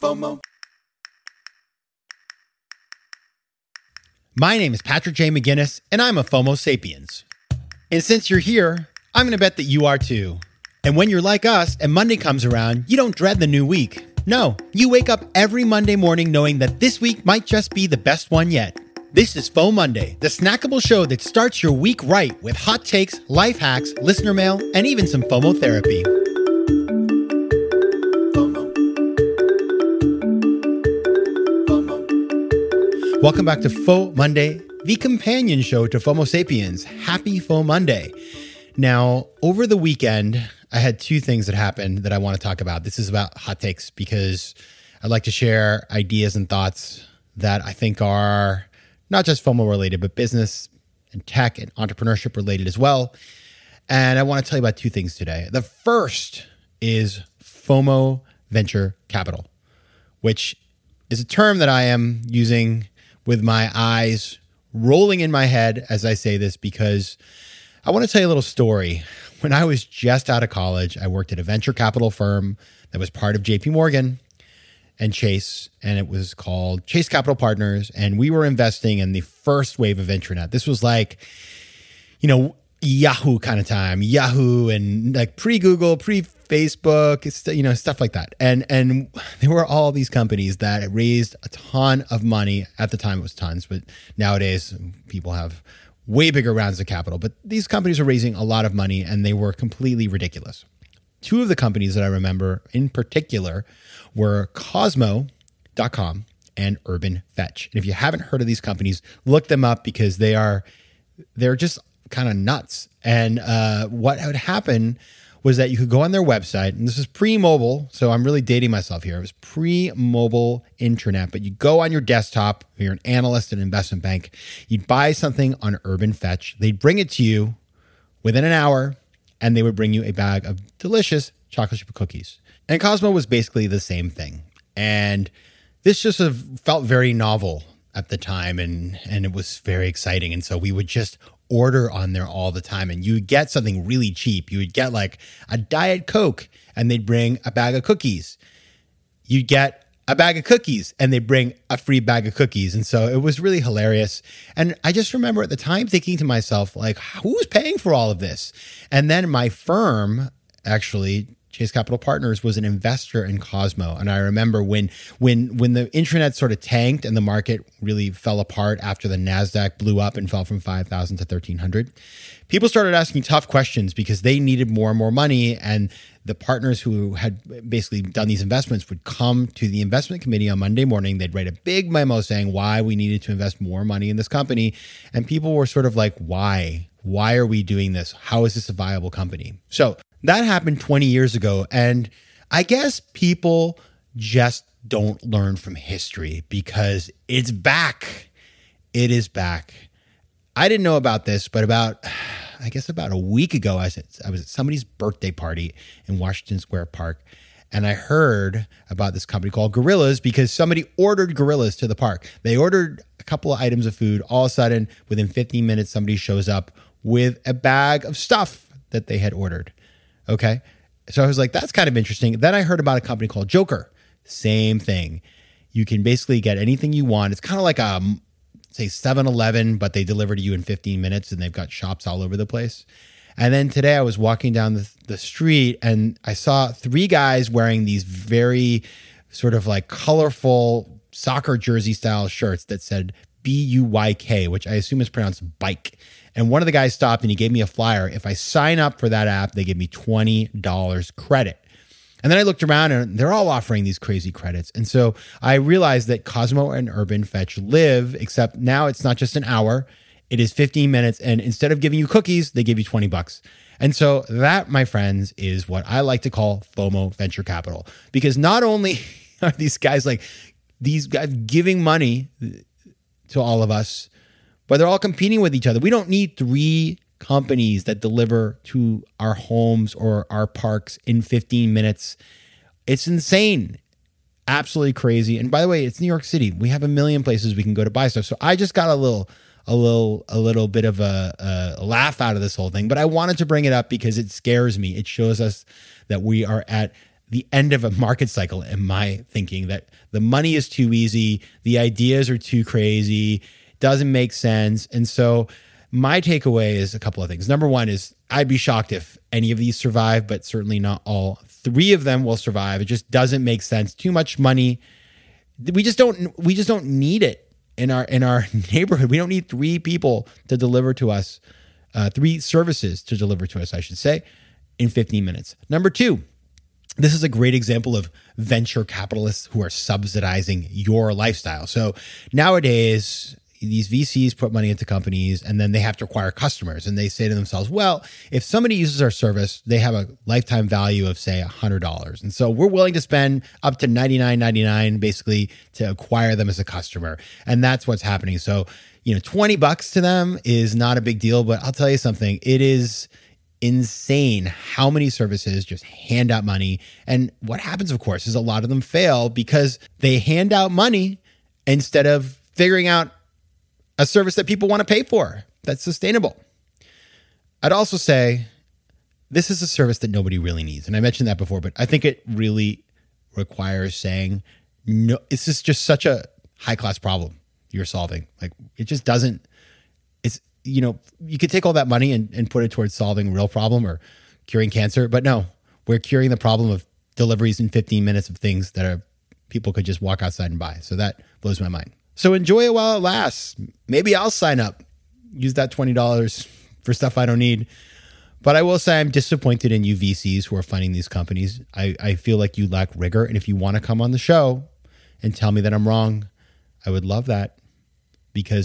FOMO. My name is Patrick J. McGinnis, and I'm a FOMO sapiens. And since you're here, I'm going to bet that you are too. And when you're like us and Monday comes around, you don't dread the new week. No, you wake up every Monday morning knowing that this week might just be the best one yet. This is FOMO Monday, the snackable show that starts your week right with hot takes, life hacks, listener mail, and even some FOMO therapy. Welcome back to FOMO Monday, the companion show to FOMO Sapiens. Happy FOMO Monday. Now, over the weekend, I had two things that happened that I want to talk about. This is about hot takes because I'd like to share ideas and thoughts that I think are not just FOMO related, but business and tech and entrepreneurship related as well. And I want to tell you about two things today. The first is FOMO Venture Capital, which is a term that I am using with my eyes rolling in my head as I say this, because I want to tell you a little story. When I was just out of college, I worked at a venture capital firm that was part of JP Morgan and Chase, and it was called Chase Capital Partners. And we were investing in the first wave of internet. This was like, Yahoo kind of time, Yahoo and like pre-Google, pre-Facebook, stuff like that. And there were all these companies that raised a ton of money. At the time it was tons, but nowadays people have way bigger rounds of capital. But these companies were raising a lot of money and they were completely ridiculous. Two of the companies that I remember in particular were Cosmo.com and Urban Fetch. And if you haven't heard of these companies, look them up because they're just kind of nuts. And what would happen was that you could go on their website, and this is pre-mobile, so I'm really dating myself here. It was pre-mobile internet, but you go on your desktop, you're an analyst at an investment bank, you'd buy something on Urban Fetch, they'd bring it to you within an hour, and they would bring you a bag of delicious chocolate chip cookies. And Cosmo was basically the same thing. And this just sort of felt very novel at the time, and it was very exciting. And so we would just order on there all the time, and you would get something really cheap. You would get like a Diet Coke and they'd bring a bag of cookies. You'd get a bag of cookies and they'd bring a free bag of cookies. And so it was really hilarious. And I just remember at the time thinking to myself, like, who's paying for all of this? And then my firm, actually, Chase Capital Partners, was an investor in Cosmo. And I remember when the internet sort of tanked and the market really fell apart after the NASDAQ blew up and fell from 5,000 to 1,300, people started asking tough questions because they needed more and more money. And the partners who had basically done these investments would come to the investment committee on Monday morning. They'd write a big memo saying why we needed to invest more money in this company. And people were sort of like, why? Why are we doing this? How is this a viable company? So that happened 20 years ago. And I guess people just don't learn from history because it's back. It is back. I didn't know about this, but about a week ago, I was at somebody's birthday party in Washington Square Park. And I heard about this company called Gorillas because somebody ordered Gorillas to the park. They ordered a couple of items of food. All of a sudden, within 15 minutes, somebody shows up with a bag of stuff that they had ordered. Okay. So I was like, that's kind of interesting. Then I heard about a company called Joker. Same thing. You can basically get anything you want. It's kind of like say 7-Eleven, but they deliver to you in 15 minutes and they've got shops all over the place. And then today I was walking down the street and I saw three guys wearing these very sort of like colorful soccer jersey style shirts that said BUYK, which I assume is pronounced bike. And one of the guys stopped and he gave me a flyer. If I sign up for that app, they give me $20 credit. And then I looked around and they're all offering these crazy credits. And so I realized that Cosmo and Urban Fetch live, except now it's not just an hour, it is 15 minutes. And instead of giving you cookies, they give you $20. And so that, my friends, is what I like to call FOMO venture capital. Because not only are these guys giving money to all of us, but they're all competing with each other. We don't need three companies that deliver to our homes or our parks in 15 minutes. It's insane. Absolutely crazy. And by the way, it's New York City. We have a million places we can go to buy stuff. So I just got a little bit of a laugh out of this whole thing, but I wanted to bring it up because it scares me. It shows us that we are at the end of a market cycle, in my thinking, that the money is too easy, the ideas are too crazy, doesn't make sense. And so my takeaway is a couple of things. Number one is I'd be shocked if any of these survive, but certainly not all. 3 of them will survive. It just doesn't make sense. Too much money. We just don't need it in our neighborhood. We don't need 3 people to deliver to us, 3 services to deliver to us, I should say, in 15 minutes. Number 2, this is a great example of venture capitalists who are subsidizing your lifestyle. So nowadays, these VCs put money into companies and then they have to acquire customers. And they say to themselves, well, if somebody uses our service, they have a lifetime value of, say, $100. And so we're willing to spend up to $99.99 basically to acquire them as a customer. And that's what's happening. So, $20 to them is not a big deal, but I'll tell you something. It is insane how many services just hand out money. And what happens, of course, is a lot of them fail because they hand out money instead of figuring out a service that people want to pay for that's sustainable. I'd also say this is a service that nobody really needs. And I mentioned that before, but I think it really requires saying, no, this is just such a high-class problem you're solving. Like, it just doesn't, you could take all that money and put it towards solving a real problem or curing cancer, but no, we're curing the problem of deliveries in 15 minutes of things that people could just walk outside and buy. So that blows my mind. So enjoy it while it lasts. Maybe I'll sign up, use that $20 for stuff I don't need. But I will say I'm disappointed in you VCs who are funding these companies. I feel like you lack rigor. And if you want to come on the show and tell me that I'm wrong, I would love that, because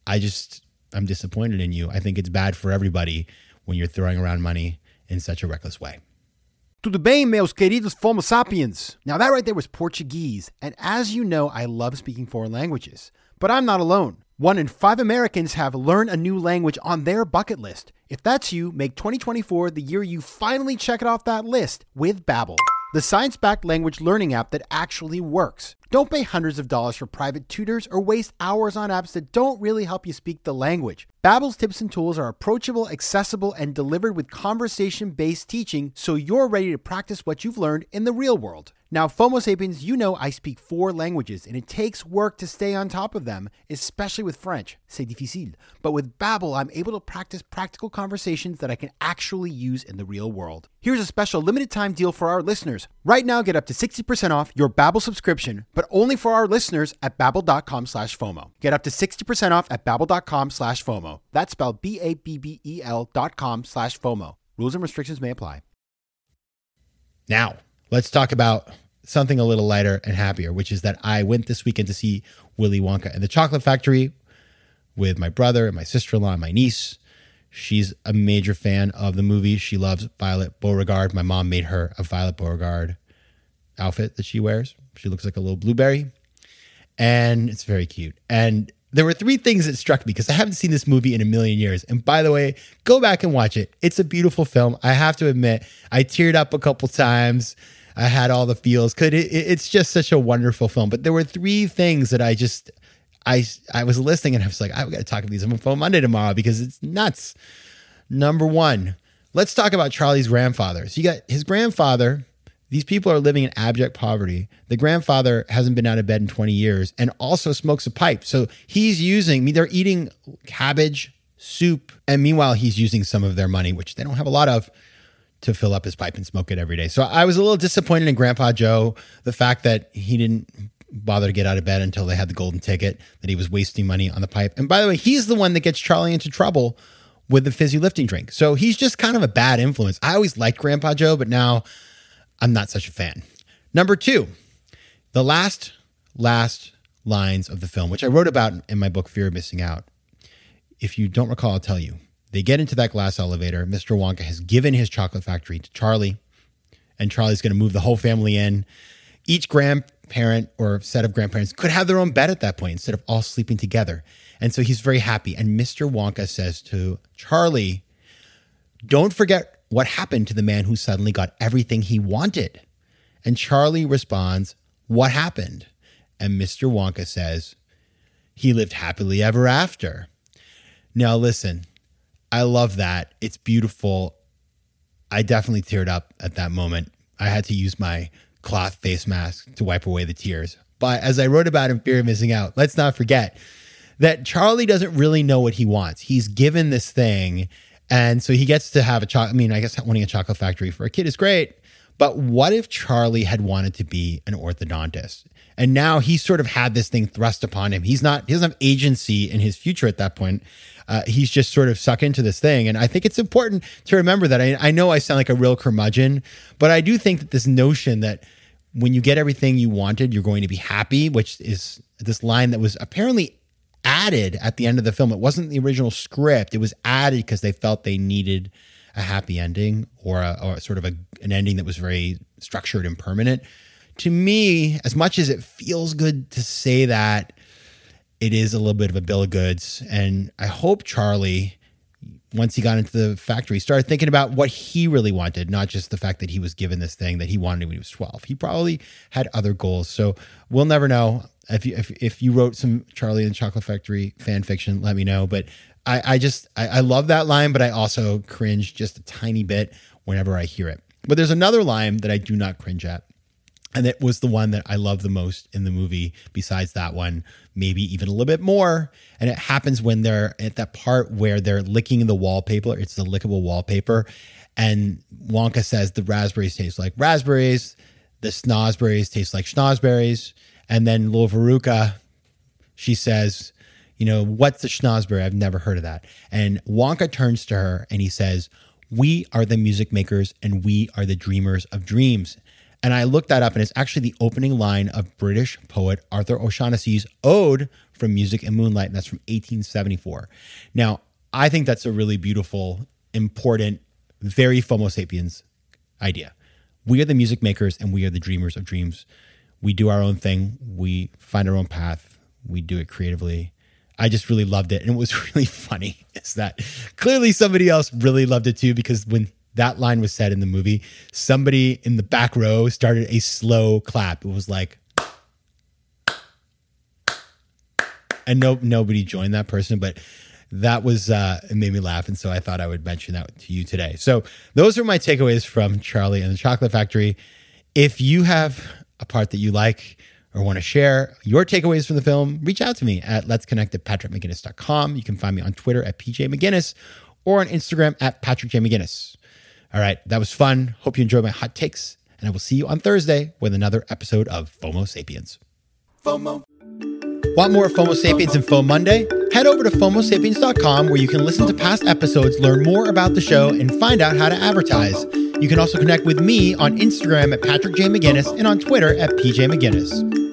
I'm disappointed in you. I think it's bad for everybody when you're throwing around money in such a reckless way. Tudo bem, meus queridos Homo sapiens? Now that right there was Portuguese. And as you know, I love speaking foreign languages. But I'm not alone. 1 in 5 Americans have learned a new language on their bucket list. If that's you, make 2024 the year you finally check it off that list with Babbel, the science-backed language learning app that actually works. Don't pay hundreds of dollars for private tutors or waste hours on apps that don't really help you speak the language. Babbel's tips and tools are approachable, accessible, and delivered with conversation-based teaching, so you're ready to practice what you've learned in the real world. Now, FOMO Sapiens, you know I speak 4 languages, and it takes work to stay on top of them, especially with French. C'est difficile. But with Babbel, I'm able to practice practical conversations that I can actually use in the real world. Here's a special limited-time deal for our listeners. Right now, get up to 60% off your Babbel subscription, but only for our listeners at Babbel.com/FOMO. Get up to 60% off at Babbel.com/FOMO. That's spelled BABBEL.com/FOMO. Rules and restrictions may apply. Now, let's talk about something a little lighter and happier, which is that I went this weekend to see Willy Wonka and the Chocolate Factory with my brother and my sister-in-law and my niece. She's a major fan of the movie. She loves Violet Beauregarde. My mom made her a Violet Beauregarde outfit that she wears. She looks like a little blueberry, and it's very cute. And there were 3 things that struck me because I haven't seen this movie in a million years. And by the way, go back and watch it. It's a beautiful film. I have to admit, I teared up a couple times. I had all the feels. It's just such a wonderful film. But there were 3 things that I was listening and I was like, I've got to talk about these on Phone Monday tomorrow because it's nuts. Number 1, let's talk about Charlie's grandfather. So you got his grandfather. These people are living in abject poverty. The grandfather hasn't been out of bed in 20 years and also smokes a pipe. So they're eating cabbage, soup, and meanwhile, he's using some of their money, which they don't have a lot of, to fill up his pipe and smoke it every day. So I was a little disappointed in Grandpa Joe, the fact that he didn't bother to get out of bed until they had the golden ticket, that he was wasting money on the pipe. And by the way, he's the one that gets Charlie into trouble with the fizzy lifting drink. So he's just kind of a bad influence. I always liked Grandpa Joe, but now I'm not such a fan. Number 2, the last lines of the film, which I wrote about in my book, Fear of Missing Out. If you don't recall, I'll tell you. They get into that glass elevator. Mr. Wonka has given his chocolate factory to Charlie, and Charlie's going to move the whole family in. Each grandparent or set of grandparents could have their own bed at that point instead of all sleeping together. And so he's very happy. And Mr. Wonka says to Charlie, don't forget what happened to the man who suddenly got everything he wanted. And Charlie responds, what happened? And Mr. Wonka says, he lived happily ever after. Now listen, I love that. It's beautiful. I definitely teared up at that moment. I had to use my cloth face mask to wipe away the tears. But as I wrote about in Fear of Missing Out, let's not forget that Charlie doesn't really know what he wants. He's given this thing, and so he gets to have a chocolate. I mean, I guess wanting a chocolate factory for a kid is great, but what if Charlie had wanted to be an orthodontist? And now he's sort of had this thing thrust upon him. He doesn't have agency in his future at that point. He's just sort of sucked into this thing. And I think it's important to remember that. I know I sound like a real curmudgeon, but I do think that this notion that when you get everything you wanted, you're going to be happy, which is this line that was apparently added at the end of the film. It wasn't the original script. It was added because they felt they needed a happy ending or sort of an ending that was very structured and permanent. To me, as much as it feels good to say that, it is a little bit of a bill of goods. And I hope Charlie, once he got into the factory, started thinking about what he really wanted, not just the fact that he was given this thing that he wanted when he was 12. He probably had other goals. So we'll never know. If you wrote some Charlie and the Chocolate Factory fan fiction, let me know. But I love that line, but I also cringe just a tiny bit whenever I hear it. But there's another line that I do not cringe at. And it was the one that I love the most in the movie, besides that one, maybe even a little bit more. And it happens when they're at that part where they're licking the wallpaper. It's the lickable wallpaper. And Wonka says the raspberries taste like raspberries. The snozberries taste like schnozberries. And then little Veruca, she says, what's a schnozberry? I've never heard of that. And Wonka turns to her and he says, we are the music makers and we are the dreamers of dreams. And I looked that up, and it's actually the opening line of British poet Arthur O'Shaughnessy's Ode from Music and Moonlight, and that's from 1874. Now, I think that's a really beautiful, important, very Homo sapiens idea. We are the music makers, and we are the dreamers of dreams. We do our own thing. We find our own path. We do it creatively. I just really loved it, and it was really funny. Is that clearly somebody else really loved it too, because when that line was said in the movie, somebody in the back row started a slow clap. It was like, and nobody joined that person, but that was, it made me laugh. And so I thought I would mention that to you today. So those are my takeaways from Charlie and the Chocolate Factory. If you have a part that you like or want to share your takeaways from the film, reach out to me at letsconnect@patrickmcginnis.com. You can find me on Twitter at PJ McGinnis or on Instagram at Patrick J. McGinnis. All right, that was fun. Hope you enjoyed my hot takes, and I will see you on Thursday with another episode of FOMO Sapiens. FOMO. Want more FOMO Sapiens and FOMO Monday? Head over to FOMOSapiens.com where you can listen to past episodes, learn more about the show, and find out how to advertise. You can also connect with me on Instagram at Patrick J. McGinnis and on Twitter at PJ McGinnis.